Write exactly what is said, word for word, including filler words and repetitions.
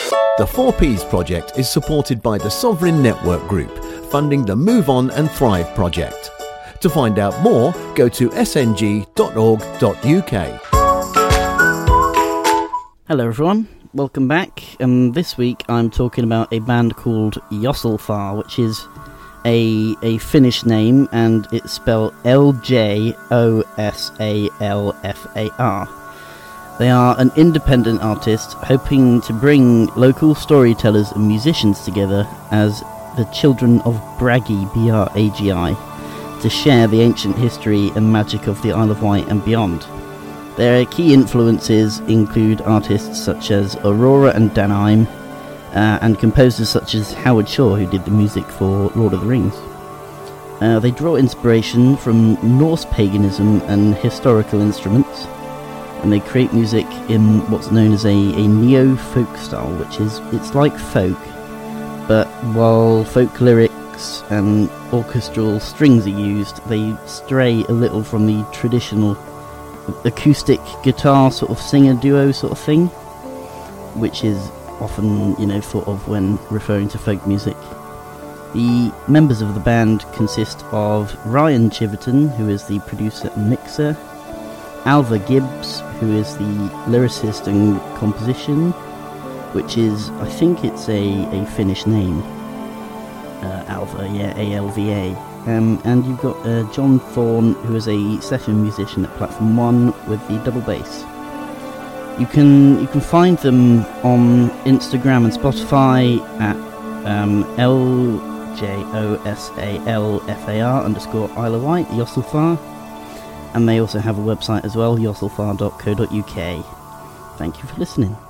The four Ps project is supported by the Sovereign Network Group, funding the Move On and Thrive project. To find out more, go to s n g dot org dot u k. Hello everyone, welcome back. Um, this week I'm talking about a band called Josselfar, which is a a Finnish name, and it's spelled L J O S A L F A R. They are an independent artist hoping to bring local storytellers and musicians together as the Children of Bragi, B R A G I, to share the ancient history and magic of the Isle of Wight and beyond. Their key influences include artists such as Aurora and Danheim, uh, and composers such as Howard Shore, who did the music for Lord of the Rings. Uh, they draw inspiration from Norse paganism and historical instruments, and they create music in what's known as a, a neo-folk style, which is, it's like folk, but while folk lyrics and orchestral strings are used, they stray a little from the traditional acoustic guitar sort of singer duo sort of thing, which is often, you know, thought of when referring to folk music. The members of the band consist of Ryan Chiverton, who is the producer and mixer, Alva Gibbs, who is the lyricist and composition, which is, I think it's a, a Finnish name, uh, Alva, yeah, A L V A, um, and you've got uh, John Thorne, who is a session musician at Platform One with the double bass. You can you can find them on Instagram and Spotify at um, L J O S A L F A R underscore Isle of Wight, Josselfar. And they also have a website as well, josselfar dot co dot u k. Thank you for listening.